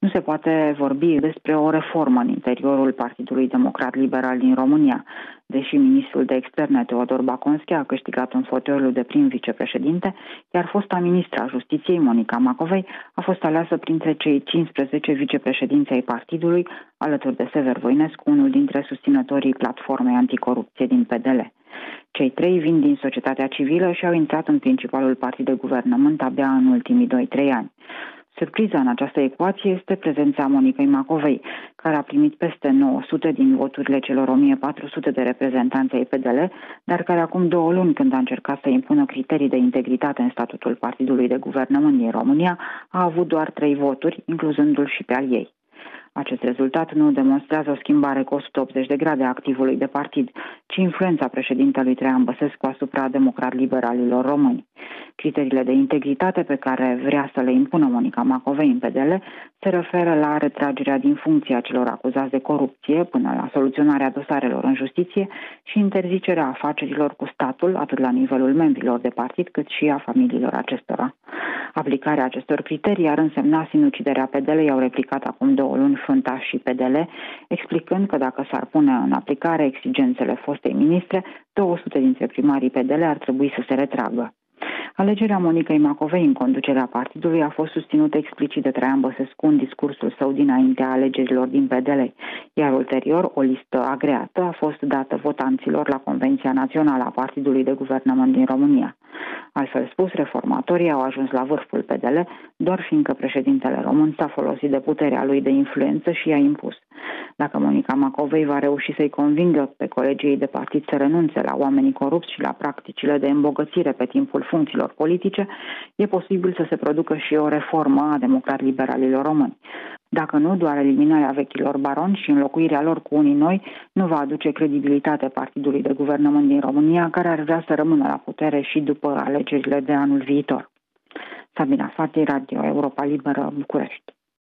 Nu se poate vorbi despre o reformă în interiorul Partidului Democrat Liberal din România. Deși ministrul de externe Teodor Baconschi a câștigat un fotoliu de prim vicepreședinte, iar fosta ministra a Justiției, Monica Macovei, a fost aleasă printre cei 15 vicepreședinți ai partidului, alături de Sever Voinescu, unul dintre susținătorii platformei anticorupție din PDL. Cei trei vin din societatea civilă și au intrat în principalul partid de guvernământ abia în ultimii 2-3 ani. Surpriza în această ecuație este prezența Monicăi Macovei, care a primit peste 900 din voturile celor 1400 de reprezentanți ai PDL, dar care acum 2 luni, când a încercat să impună criterii de integritate în statutul Partidului de Guvernământ din România, a avut doar 3 voturi, incluzându-l și pe al ei. Acest rezultat nu demonstrează o schimbare cu 180 de grade a activului de partid, ci influența președintelui Traian Băsescu asupra democrat-liberalilor români. Criteriile de integritate pe care vrea să le impună Monica Macovei în PDL se referă la retragerea din funcție a celor acuzați de corupție până la soluționarea dosarelor în justiție și interzicerea afacerilor cu statul, atât la nivelul membrilor de partid, cât și a familiilor acestora. Aplicarea acestor criterii ar însemna sinuciderea PDL, i-au replicat acum 2 luni fruntașii PDL, explicând că dacă s-ar pune în aplicare exigențele fostei ministre, 200 dintre primarii PDL ar trebui să se retragă. Alegerea Monicăi Macovei în conducerea partidului a fost susținută explicit de Traian Băsescu în discursul său dinaintea alegerilor din PDL, iar ulterior o listă agreată a fost dată votanților la Convenția Națională a Partidului de Guvernământ din România. Altfel spus, reformatorii au ajuns la vârful PDL doar fiindcă președintele român s-a folosit de puterea lui de influență și i-a impus. Dacă Monica Macovei va reuși să-i convingă pe colegii ei de partid să renunțe la oamenii corupți și la practicile de îmbogățire pe timpul funcțiilor politice, e posibil să se producă și o reformă a democrat-liberalilor români. Dacă nu, doar eliminarea vechilor baroni și înlocuirea lor cu unii noi nu va aduce credibilitate Partidului de Guvernământ din România, care ar vrea să rămână la putere și după alegerile de anul viitor. Sabina Fati, Radio Europa Liberă, București.